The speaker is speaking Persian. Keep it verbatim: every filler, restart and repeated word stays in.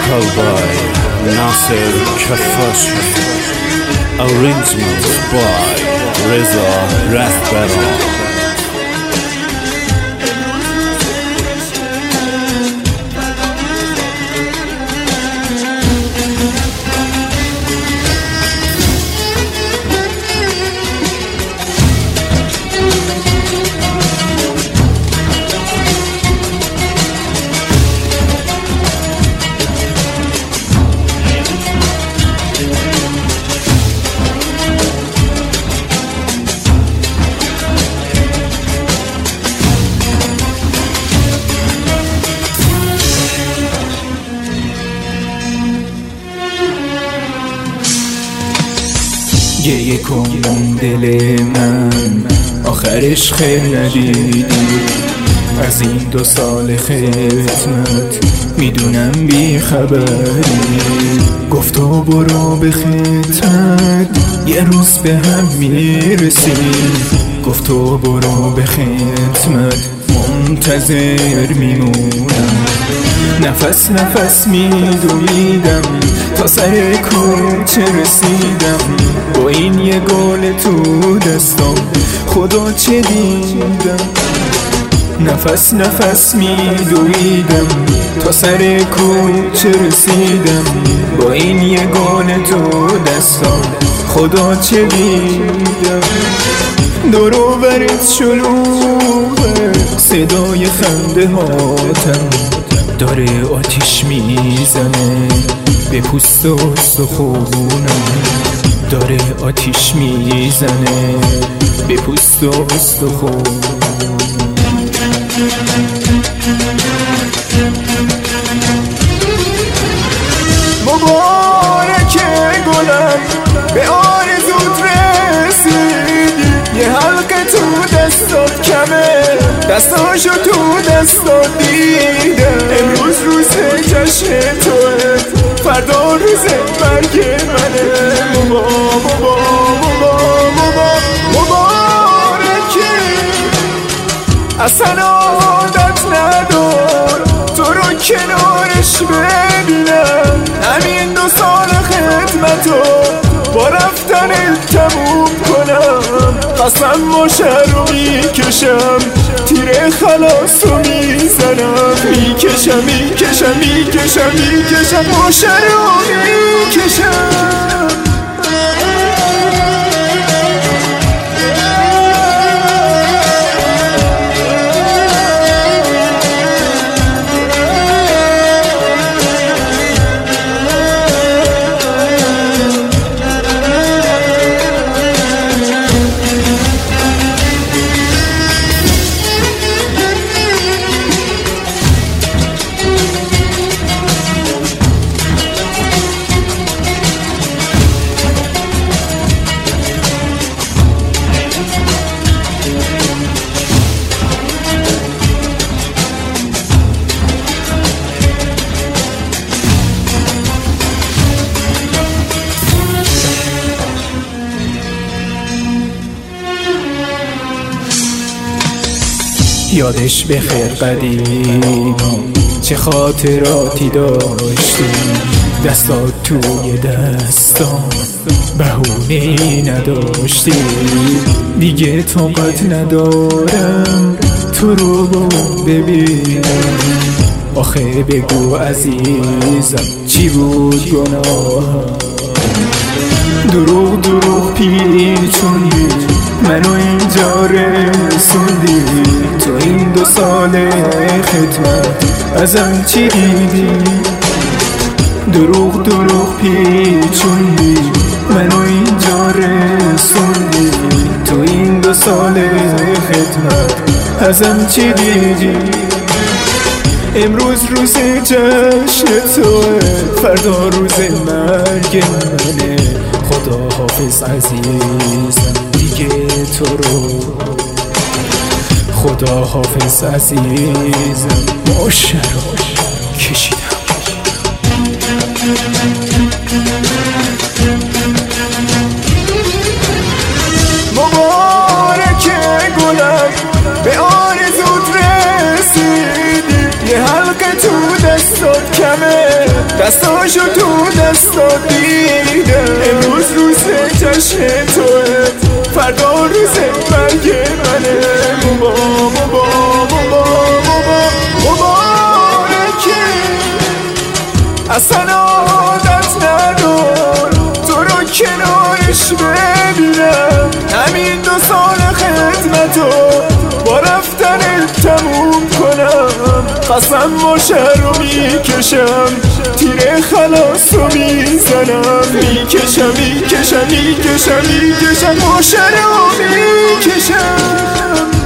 vocal by Nasser Kafashi, arrangement by Reza Rahbaran. گریه کن دل من، آخرش خیر ندیدی. از این دو سال خدمت میدونم بی خبری. گفت و برو به خدمت یه روز به هم میرسیم. گفت و برو به خدمت منتظر میمونم. نفس نفس میدویدم تا سر کوچه رسیدم. با این یه گل تو دستم خدا چه دیدم. نفس نفس میدویدم تا سر کوچه رسیدم. با این یه گل تو دستم خدا چه دیدم. دور و برت شلوغه، صدای خنده هاتم داره آتیش میزنه به پوست و استخونم. داره آتیش میزنه به پوست و استخونم. مبارکه گلم به آرزوت رسیدی. یه حلقه تو دستات کمه، دستاشو تو دستات دیدم. امروز روز جشن توه، فردا روز مرگ منه. مبا مبا مبا مبا مبارکه. اصلا عادت ندار تو رو کنارش ببینم. همین دو سال خدمتو با رفتن تموم کنم. قسم ماشه رو میکشم، تیر خلاص رو میزنم. میکشم میکشم میکشم میکشم ماشه رو میکشم. یادش بخیر قدیم چه خاطراتی داشتیم. دستات توی دستام بهونه‌ای نداشتیم. دیگه طاقت ندارم تو رو ببینم. آخه بگو عزیزم چی بود گناهم. دروغ دروغ پیچوندی منو اینجا رسوندی. تو این دو سال خدمت ازم چی دیدی. دروغ دروغ پیچوندی منو اینجا رسوندی. تو این دو سال خدمت ازم چی دیدی. امروز روز جشن توه، فردا روز مرگ منه. خدا حافظ عزیزم دیگه تو رو. خدا حافظ عزیزم ماشه رو کشیدم. مبارکه گلم به آرزوت رسیدی. یه حلقه تو دستات کمه دستاشو تو دستا دیدم امروز روز جشن توه فردا روز مرگ منه بابا بابا بابا بابا مبارکه اصلا عادت ندار تو رو کنارش ببینم همین دو سال خدمتو با رفتن تموم کنم قسم باشه رو میکشم تیر خلاصو میزنم میکشم میکشم میکشم میکشم باشه رو میکشم